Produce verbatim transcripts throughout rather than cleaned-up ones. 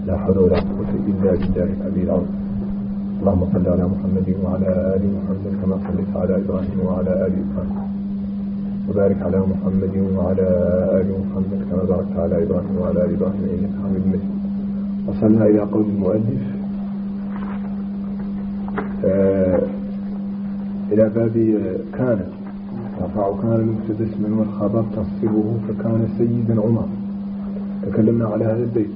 لا حول ولا قوة إلا بالله العلي العظيم. اللهم صل على محمد وعلى آل محمد كما صليت على إبراهيم وعلى آل إبراهيم، وبارك على محمد وعلى آل محمد كما باركت على إبراهيم وعلى آل إبراهيم إنك حميد مجيد. وصلنا إلى قول المؤلف آه إلى باب كان، رفع كان المبتدا اسما والخبر تصفه فكان سيدا عمر. تكلمنا على هذا البيت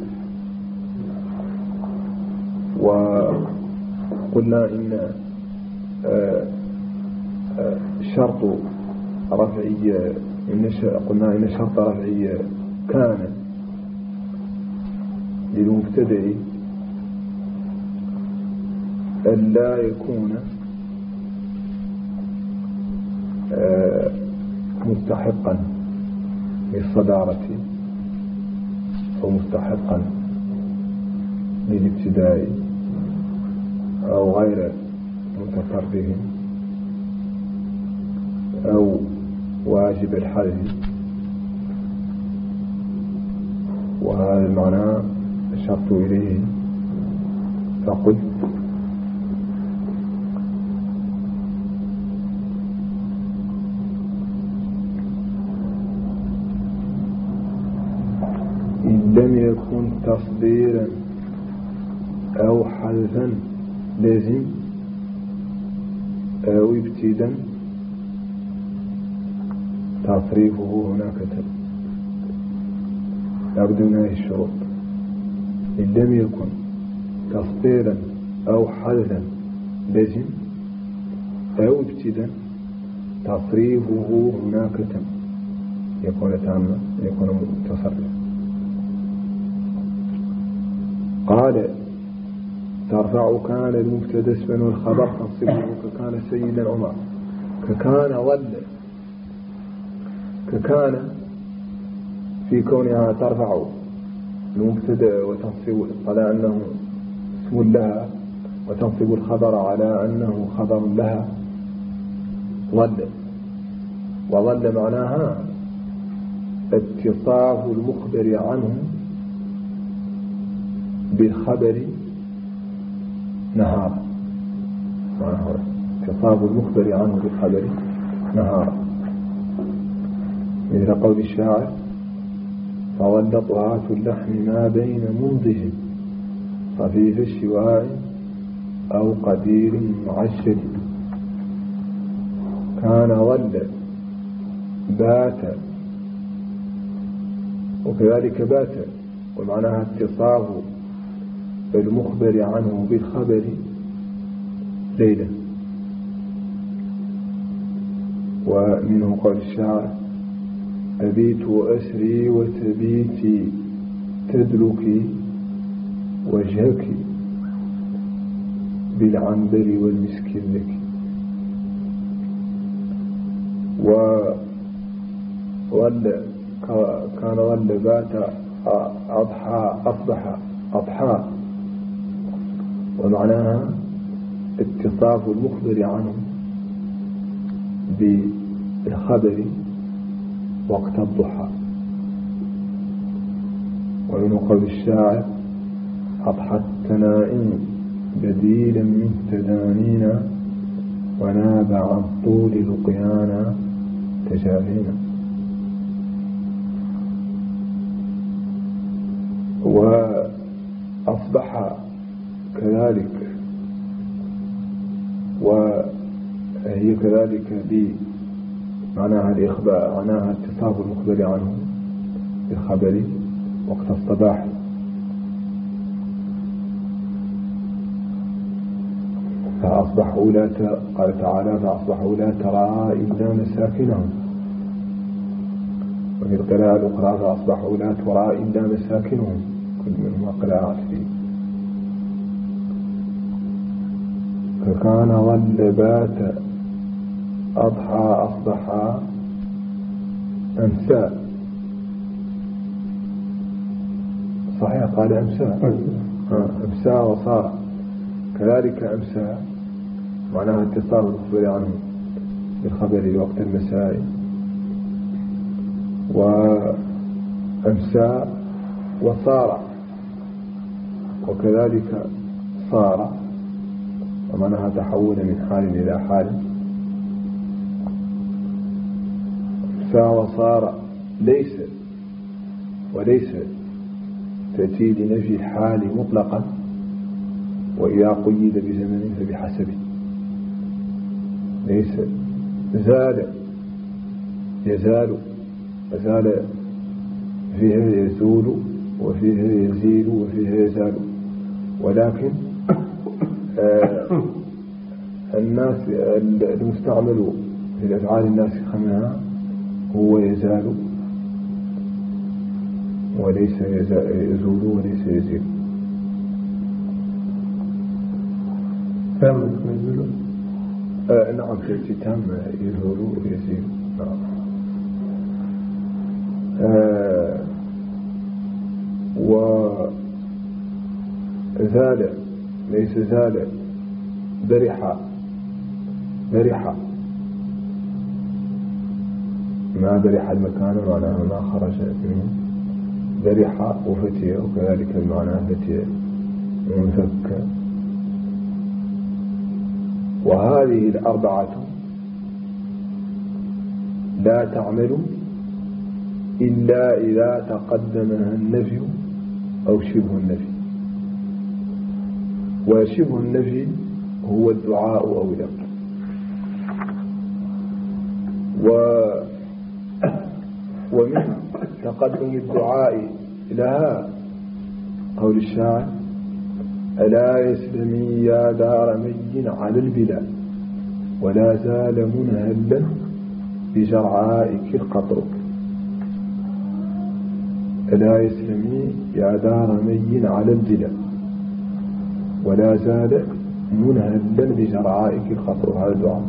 وقلنا إن آه آه شرط رفعي إن قلنا إن شرط رفعي كان للمبتدأ ألا يكون آه مستحقا للصدارة أو مستحقا للابتداء أو غير متفرغ أو واجب الحذف، وهذا المعنى أشرت إليه فقلت إن لم يكن تصديرا أو حذفا لازم أو ابتدا تصريفه هناك تم لابد من هذه الشروط. إن لم يكن تصديرا أو حذفا لازم أو ابتدا تصريفه هناك تم يكون تاما يكون متصرف. قال ترفع كان المبتدا اسما والخبر تنصبه ككان سيدا عمر. ككان ظل ككان في كونها ترفع المبتدا وتنصب على أنه اسم لها وتنصب الخبر على أنه خبر لها. ظل وظل معناها اتصاف المخبر عنه بالخبر نهارا، اتصاف المخبر عنه بالخبر نهارا، مثل قول الشاعر فظل طهاة اللحم ما بين منضج خفيف الشواء أو قدير معشر. كان ظل بات وكذلك بات، ومعناها اتصاف المخبر عنه بالخبر ليلة. ومنه قول الشاعر أبيت وأسري وتبيتي تدلكي وجهك بالعنبر والمسك لك. وظل كان ظل بات أضحى أصبح أضحى، ومعناها اتصاف المخبر عنه بالخبر وقت الضحى. ومن قول الشاعر أضحى التنائم بديلا من تدانينا وناب عن طول لقيانا تجافينا. وأصبح كذلك، وهي كذلك بمعناها الإخبار، معناها اتصاف المخبر عنه بالخبر وقت الصباح. فأصبحوا لا ت... قال تعالى فأصبحوا لا ترى إلا مساكنهم. وفي القراءة الأخرى فأصبحوا لا ترى إلا مساكنهم، كل منهما قراءات فيه. فكان ظل بات أضحى أصبح أمسى. صحيح قال أمسى أمسى وصار كذلك أمسى، معناها اتصال المخبر عنه بالخبر وقت المساء. وأمسى وصار وكذلك صار ومعناها تحول من حال إلى حال. فصار ليس وليس تأتي لنفي الحال مطلقا، وإذا قيد بزمن فبحسبه. ليس زال يزال، زال فيها يزول وفيها يزيل وفيها يزال، ولكن آه الناس المستعمل في الأفعال الناسخة منها هو يزال وليس يزول وليس يزيل. تام يزول. آه نعم تأتي تام يزول ويزيل. نعم. آه وزال ليس زال، برح برح ما برح المكان معناه ما خرج منه، برح وفتي، وكذلك المعنى فتي منفك. وهذه الأربعة لا تعمل إلا إذا تقدمها النفي أو شبه النفي. وشبه النفي هو الدعاء أو الأمر. و ومن تقدم الدعاء لها قول الشاعر: ألا يسلمي يا دار مي على البلاد ولا زال منهلا بجرعائك القطر. ألا يسلمي يا دار مي على البلاد ولا زال منهلا بجرعائك القطر. هذا الدعاء.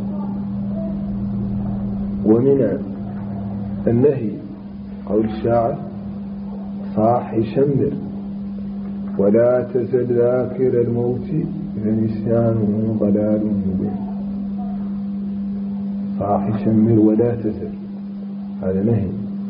ومن النهي قول الشاعر: صاح شمر ولا تزل ذاكر الموت فنسيانه ضلال مبين. صاح شمر ولا تزل، هذا نهي.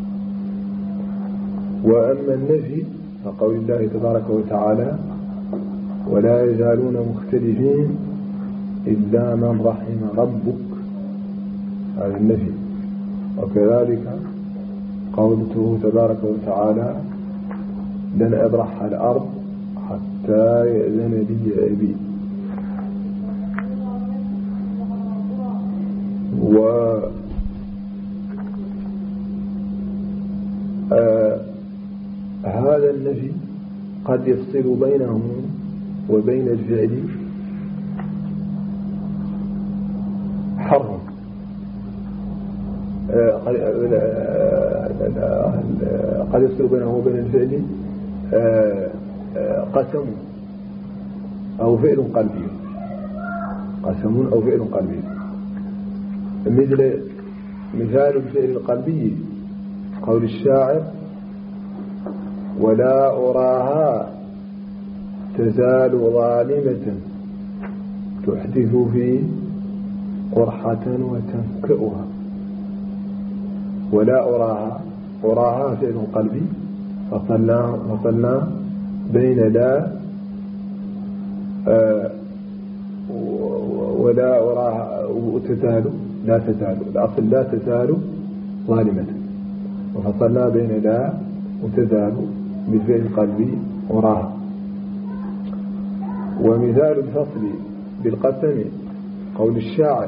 وأما النفي فقول الله تبارك وتعالى: ولا يزالون مختلفين إلا من رحم ربك، هذا النفي. وكذلك قوله تبارك وتعالى: لن أبرح الأرض حتى يأذن لي أبي. و آه هذا النفي قد يفصل بينه وبين الفعل حرم. آه قد يفصل بينه وبين الفعل آه آه قسم أو فعل قلبي، قسم أو فعل قلبي. مثل مثال الفعل القلبي قول الشاعر: ولا أراها تزال ظالمة تحدث في قرحة وتنكئها. ولا أراها، أراها فعل قلبي، فصلنا فصلنا بين لا آه ولا أراها وتزال، لا تزال، الأصل لا تزال ظالمة، وفصلنا بين لا وتزال بفعل قلبي أراها. ومثال الفصل بالقسم قول الشاعر: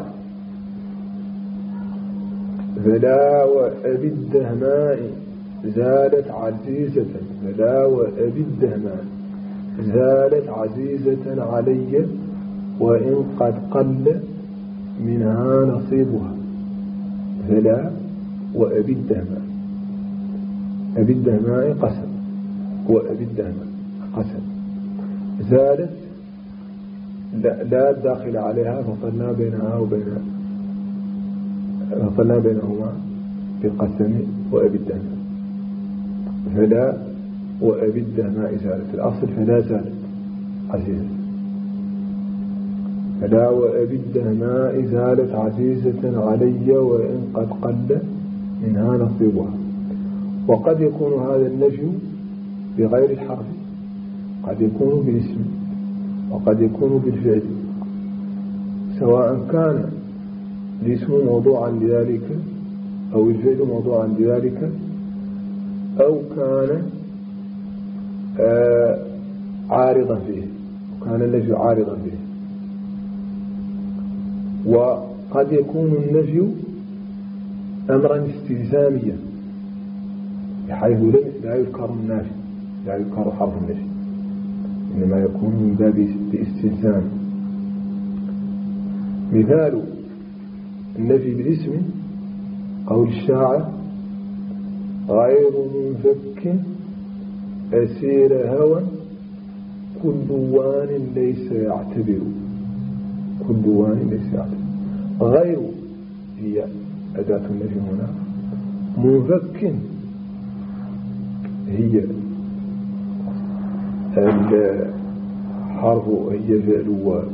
فلا وأبي الدهماء زالت عزيزة، فلا وأبي الدهماء زالت عزيزة علي وإن قد قل منها نصيبها. فلا وأبي الدهماء، أبي الدهماء قسم، وأبي الدهماء قسم. زالت لا, لا داخل عليها، فصلنا بينها وبين فصلنا بينهما بالقسم وأبي الدهماء. فلا وأبي الدهماء زالت، الأصل فلا زالت عزيزة. فلا وأبي الدهماء زالت عزيزة علي وإن قد قل منها نصيبها. وقد يكون هذا النفي بغير الحرف، قد يكون بالاسم وقد يكون بالفعل، سواء كان الاسم موضوعا لذلك أو الفعل موضوعا لذلك، أو كان آه عارضا فيه، وكان النفي عارضا فيه. وقد يكون النفي أمرا استلزاميا بحيث لا يذكر النافي، لا يذكر حرف النفي، إنما يكون من باب الاستلزام. مثال النفي بالاسم قول الشاعر: غير منفك أسير هوى كل وان ليس يعتبر. كل وان ليس يعتبر. غير هي أداة النفي هنا، منفك هي الحرف، هي فعل،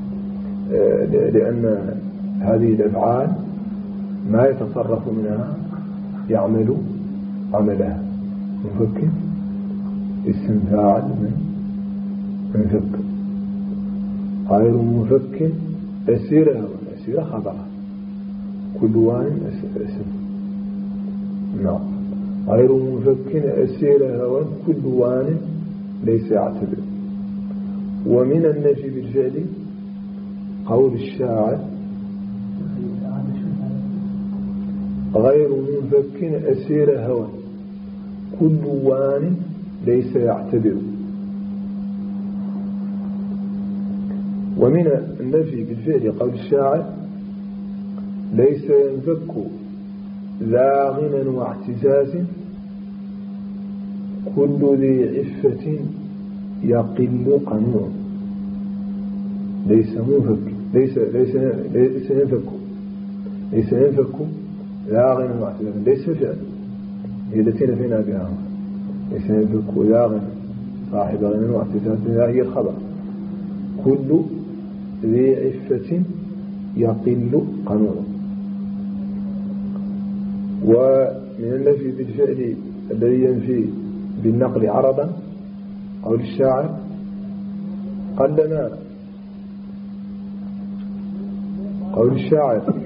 لأن هذه الأفعال ما يتصرف منها يعمل عملها. منفك اسم فاعل من منفك. غير منفك أسير، أسير خبر، كل وان اسم. نعم. غير منفك أسير هوى كل وان ليس يعتبر. ومن النفي بالفعل قول الشاعر: غير منفك أسير هوى كل وان ليس يعتبر. ومن النفي بالفعل قول الشاعر: ليس ينفك ذا غنى واعتزاز كل ذي عفة يقل قنوع. ليس منفك، ليس ليس ليس ينفك، ليس ينفك ذا غنى واعتزاز، ليس فعل هي التي نفينا بها. ليس ينفك ذا غنى صاحب غنى واعتزاز، هي الخبر. كل ذي عفة يقل قنوع. ومن النفي بالفعل الذي ينفي بالنقل عرضا قول الشاعر: قلما قول الشاعر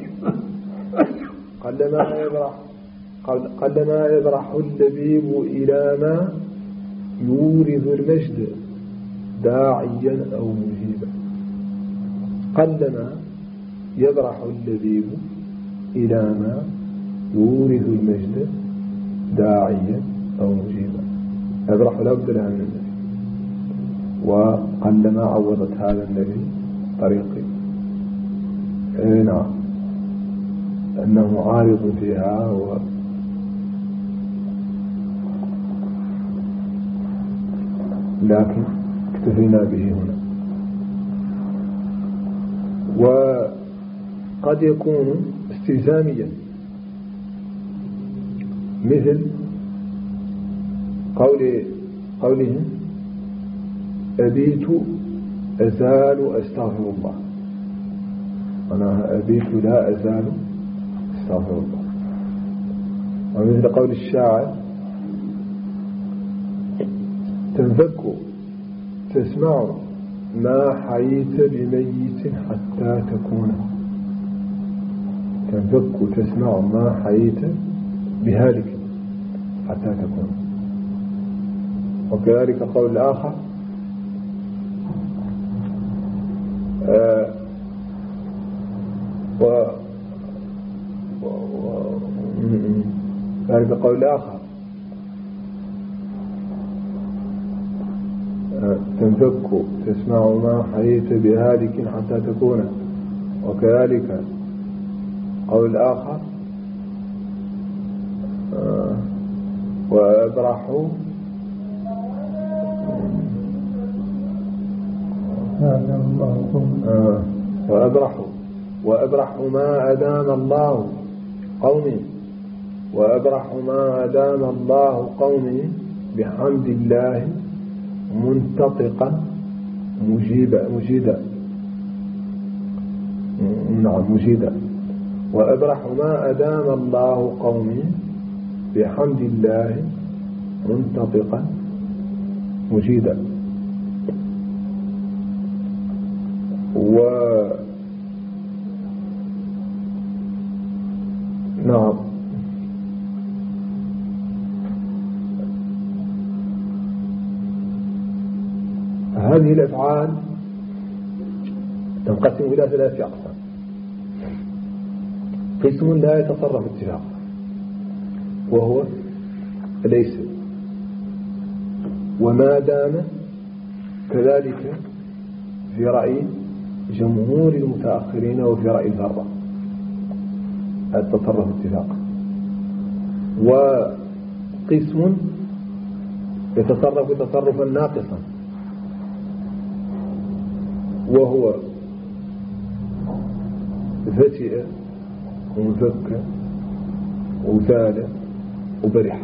قلما يبرح قلما يبرح اللبيب إلى ما يورث المجد داعيا أو مجيبا. قلما يبرح اللبيب إلى ما يورث المجد داعيا أو مجيبا. يبرح لا بد لها من النفي، وقلما عوضت هذا النفي طريقي. نعم، أنه عارض فيها و لكن اكتفينا به هنا. وقد يكون استلزاميا مثل قول قولهم: أبيت أزال أستغفر الله. أنا أبيت لا أزال أستغفر الله. ومثل قول الشاعر: تنفك تسمع ما حييت بميت حتى تكون. تنفك تسمع ما حييت بهالك حتى تكون. وكذلك قول الآخر: آه و ذلك قول الآخر: آه تنفك تسمع ما حييت بهالك حتى تكون. وكذلك قول الآخر: آه وأبرح آه وأبرح وأبرح ما أدام الله قومي وأبرح ما أدام الله قومي بحمد الله منتطقا مجيبا مجيدا. نعم مجيدا. وأبرح ما أدام الله قومي بحمد الله منتطقا مجيدا. نعم هذه الأفعال تنقسم إلى ثلاث أقسام. قسم لا يتصرف اتفاقا وهو ليس وما دام، كذلك في رأي جمهور المتأخرين وفي رأي الفرة التصرف اتفاقا. وقسم يتصرف تصرفا ناقصا وهو فتئ ومفك وزال وبرح.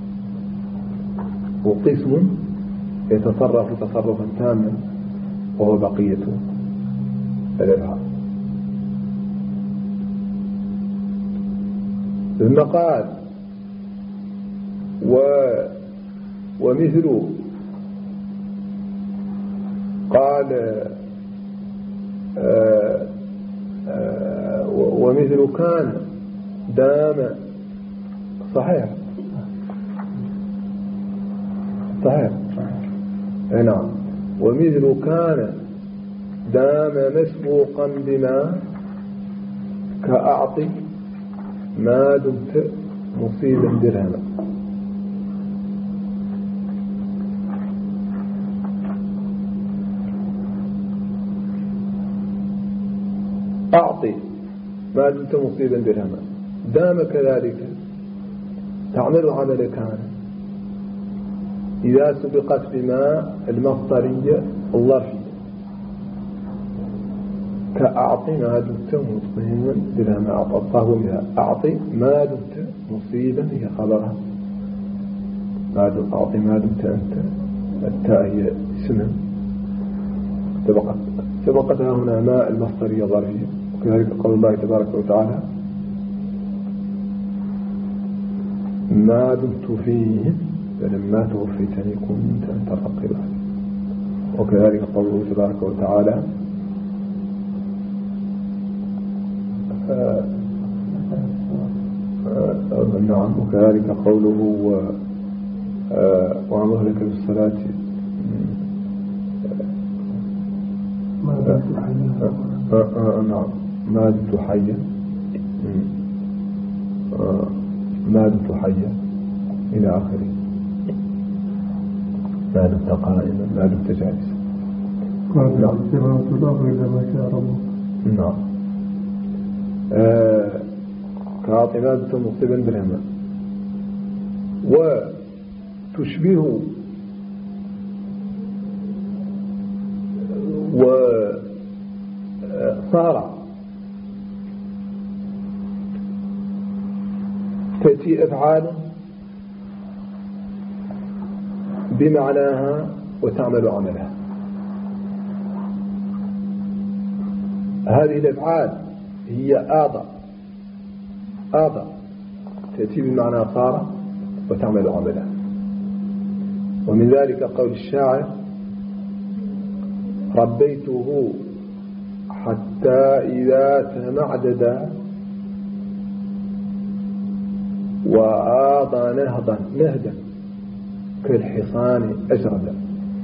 وقسم يتصرف تصرفا تاما وهو بقية الأفعال. ثم قال و ومثل قال آآ آآ ومثل كان دام صحيح صحيح نعم. ومثل كان دام مسبوقا بما كأعطي ما دمت مصيبا درهما. أعطي ما دمت مصيبا درهما دام كذلك تعمل عمل كان إذا سبقت بما المصدرية الظرفية كأعطي ما دمت مصيبا درهما. أعطاه بها أعطي ما دمت مصيبا هي خبرها ما دمت أعطي ما دمت أنت التاء هي اسم سبقت سبقتها هنا ما المصدرية الظرفية. وكذلك قول الله تبارك وتعالى ما دمت فيه فلما توفيتني كنت أنت الرقيب عليم. وكذلك قوله تبارك وتعالى آه آه نعم. وكذلك قوله آه وأمر لك بالصلاة نعم ما دمت حيا ما دمت حيا إلى آخره ما دمت قائما ما دمت جالسا. نعم نعم آه كأعطي ما دمت مصيبا بالهمة. وتشبه وصار تأتي أفعال بمعناها وتعمل عملها. هذه الأفعال هي آضى آضى تأتي بمعنى صار وتعمل عملها. ومن ذلك قول الشاعر ربيته حتى إذا تمعدد وآضى نهضا نهدا كالحصان أجردا.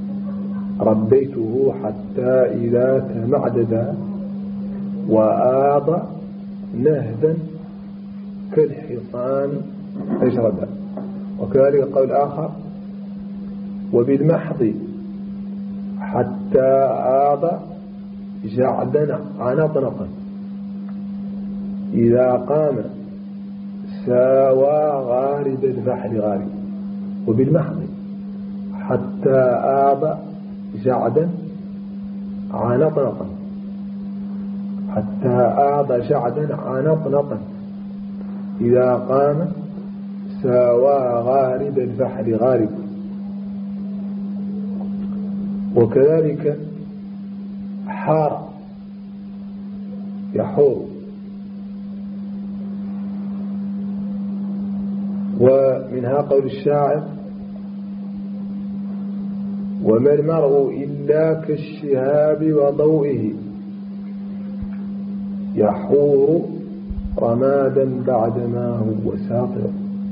ربيته حتى إذا تمعدد وآضى نهدا كالحصان أجردا. وكذلك قول آخر وبالمحض حتى آضى جعدا عنطنقا إذا قام ساوى غارب البحر غارب. وبالمحض حتى آضى جعدا عنطنقا حتى آضى جعدا عنطنقا إذا قام ساوى غارب البحر غارب. وكذلك حار يحور. ومنها قول الشاعر وما المرء إلا كالشهاب وضوئه يحور رمادا بعدما هو ساطع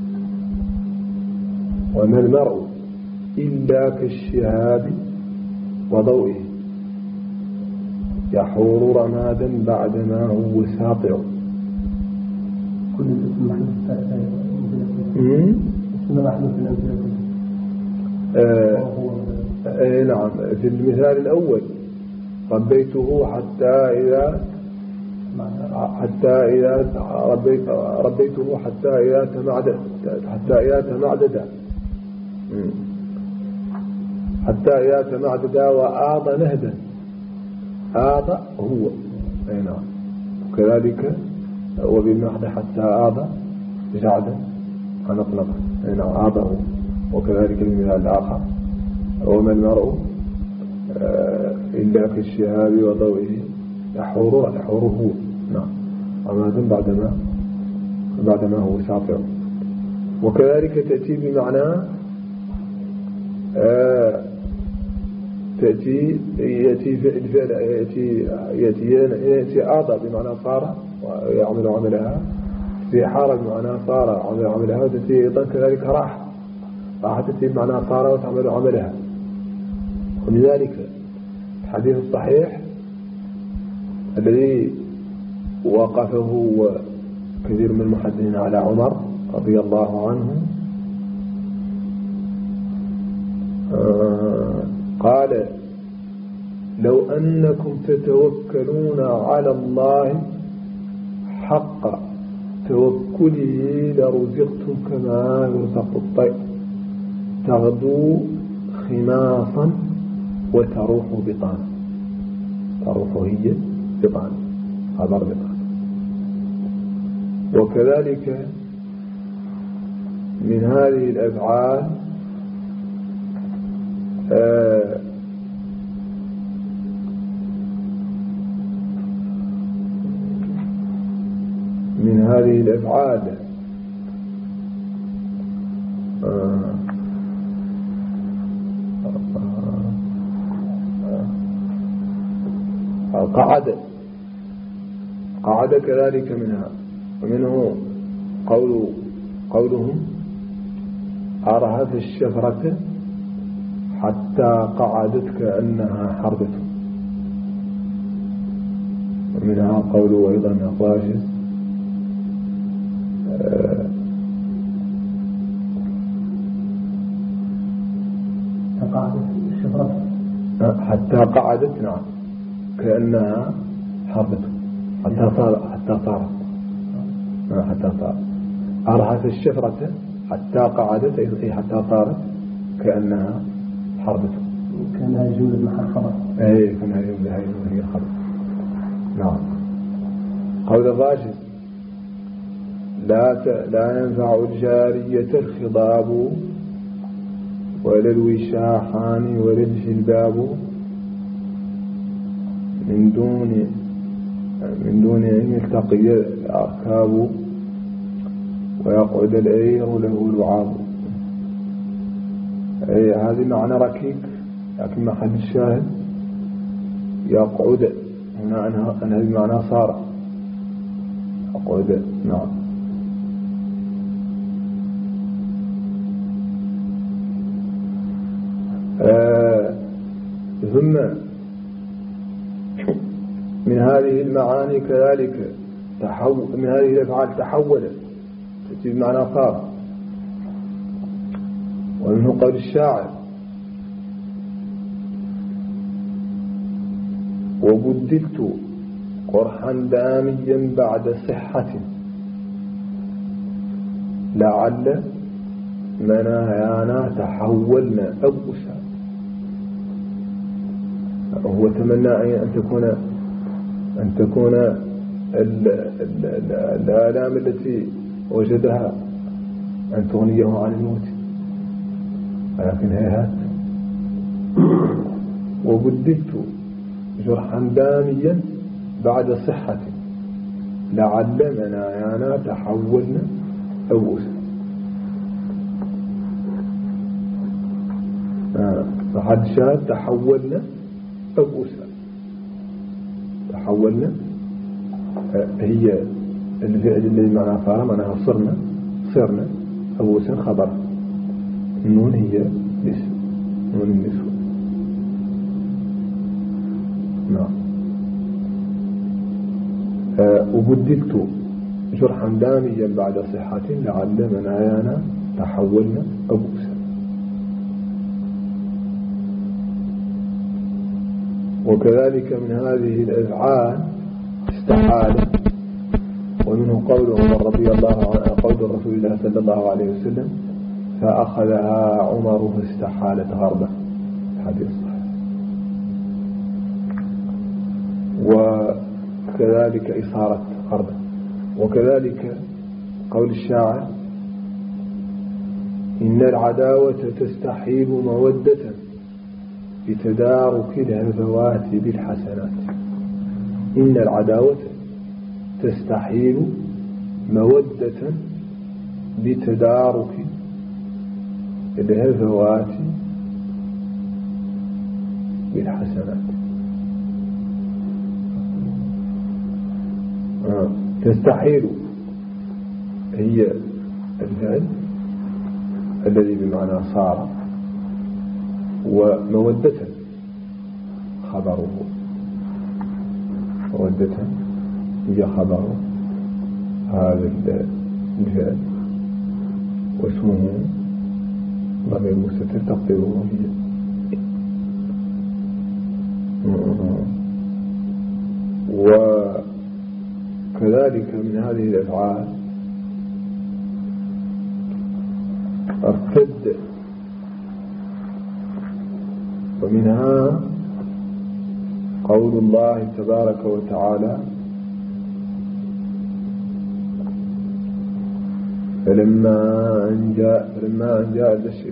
وما المرء إلا كالشهاب وضوئه يحور رمادا بعدما هو ساطع. كل اسم محدث اسم محدث في الأمثلة آه نعم. في المثال الأول ربيته حتى إذا حتى إذا ربيت ربيته حتى إذا تمعدد حتى إذا تمعدد حتى إذا تمعدد وآض نهدا. آض هو أي نعم. وكذلك وبالمحض حتى آض جعدا ونقنق أي نعم آض هو. وكذلك المثال الآخر وما المرء إلا كالشهاب وضوئه يحور يحور هو نعم رمادا بعدما بعدما هو ساطع. وكذلك تأتي بمعنى آه تأتي يأتي فعل يأتي يأتي يأتي آضى بمعنى صار ويعمل عملها في حارة بمعنى صار عمل عملها وتأتي أيضا كذلك راح راح تأتي بمعنى صار وتعمل عملها. ولذلك الحديث الصحيح الذي وقفه كثير من المحدثين على عمر رضي الله عنه آه قال لو أنكم تتوكلون على الله حق توكله لرزقتم كما يرزق الطير تغدو خماصا وتروح بطانا. تروح هي بطانا خبر بطانا. وكذلك من هذه الأفعال آه من هذه الأفعال آه قعد قعد كذلك منها. ومنه قول قولهم أرهت الشفرة حتى قعدت كأنها حربة. ومنها قول أيضا أقواجه قعدت الشفرة حتى قعدت نعم كأنها حربة حتى صار حتى صارت حتى صارت. أرهت الشفرة حتى قعدت أي حتى صارت كأنها حربة. كأنها جملة محل خبر. أي كأنها جملة هي خبر. نعم. قول الراشد لا لا ينفع الجارية الخضاب ولا الوشاحان ولا الجلباب من دون من دون أن يلتقي الأركاب ويقعد العير له لعاب. أي هذه معنى ركيك لكن ما حد الشاهد يقعد هنا أن هذه معنى صار يقعد نعم. آه ثم من هذه المعاني كذلك تحول من هذه الأفعال تحولت تأتي بمعنى صار. ومنه قول الشاعر وبدلت قرحا داميا بعد صحة لعل منايانا تحولنا أبوسا. هو تمنى أن تكون أن تكون الآلام التي وجدها أن تغنيه عن الموت ولكن هيهات. وبدلت جرحا داميا بعد صحة لعل منايانا تحولنا أبوسا. فحد شاهد تحولنا أبوسا تحولنا هي الفعل الذي معناها صار معناها صرنا صرنا أبو سن خبر. النون هي اسم نون النسوة. نعم. أه وبدلت جرحا داميا بعد صحة لعل منايانا تحولنا أبوسا. وكذلك من هذه الأفعال استحالة، ومنه قول عمر رضي الله عنه قول رسول الله صلى الله عليه وسلم فأخذها عمر فاستحالت غربة، حديث صحيح. وكذلك إصارة غربة. وكذلك قول الشاعر إن العداوة تستحيل مودة بتدارك الهفوات بالحسنات. إن العداوة تستحيل مودة بتدارك الهفوات بالحسنات. آه. تستحيل هي الفعل الذي بمعنى صار، ومودة خبره. مودة هي خبر هذا الفعل، واسمه ضمير مستتر تقديره هي. وكذلك من هذه الأفعال ارتد، ومنها قول الله تبارك وتعالى فلما أن جاء فلما أن جاء البشير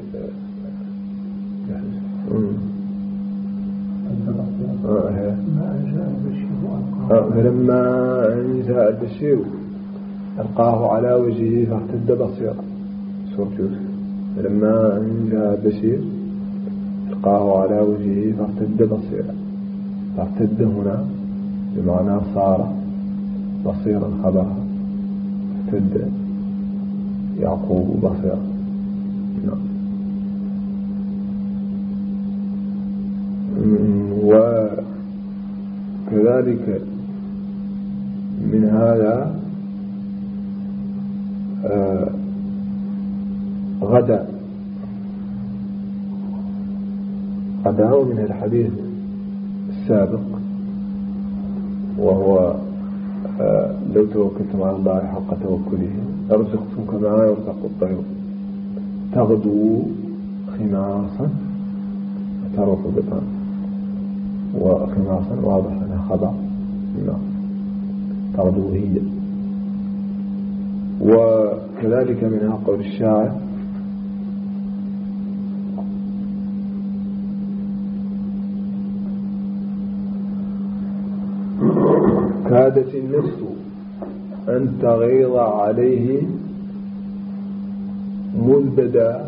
فلما أن جاء البشير ألقاه على وجهه فارتد بصيرا. سورة يوسف. فلما أن جاء البشير ألقاه على وجهه فارتد بصيرا. فارتد هنا بمعنى صار بصيرا خبرها. ارتد يعقوب بصيرا. نعم. وكذلك من هذا آه غدا. غدا من الحديث السابق، وهو آه لو توكلتم على الله حق توكله لرزقتم كما يرزق الطير تغدو خماصا وتروح بطانا. وخماصا واضح أنها خبر. نعم. تغدو هي. وكذلك منها قول الشاعر كادت النفس أن تغيظ عليه مذ بدا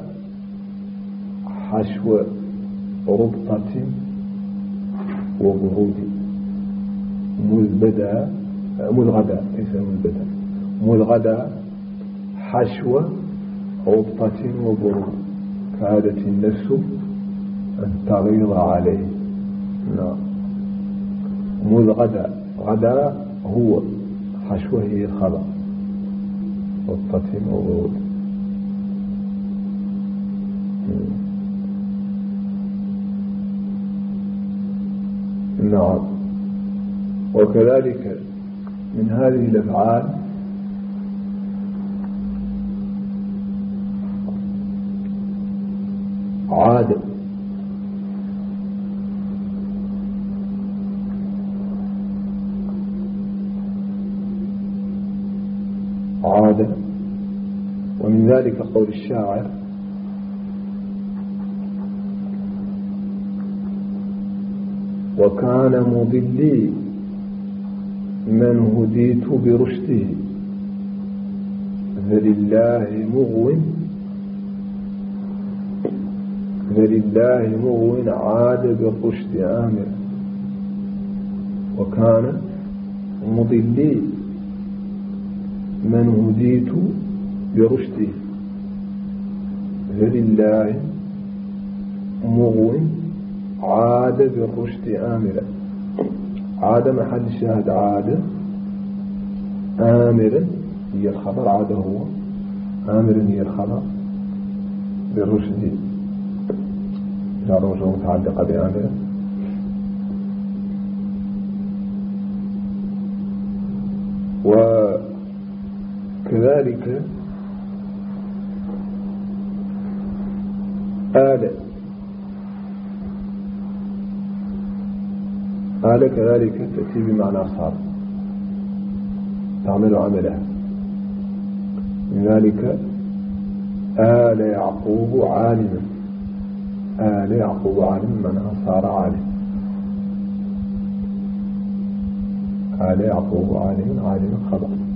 حشو ربطة وبرود. مذ بدا مذ غدا ليس مذ بدا مذ غدا حشو ربطة وبرود. كادت النفس أن تغيظ عليه. نعم. مذ غدا. غدا هو حشوه هي خبر ربطة وبرود. نعم. وكذلك من هذه الأفعال عاد. عاد. ومن ذلك قول الشاعر وكان مضلي من هديت برشده فلله مغو فلله مغو عاد بالرشد آمر. وكان مضلي من هديت برشده هدي الله مغو عاد بالرشد آمرا عاد محل الشاهد عاد آمرا هي الخبر عاد هو آمرا هي الخبر بالرشد لا رجوع متعلقة بآمرا وكذلك آل آل كذلك تأتي بمعنى صار تعمل عملها من ذلك آل يعقوب عالما آل يعقوب عالما معناها صار عالم آل يعقوب عالما عالما خبر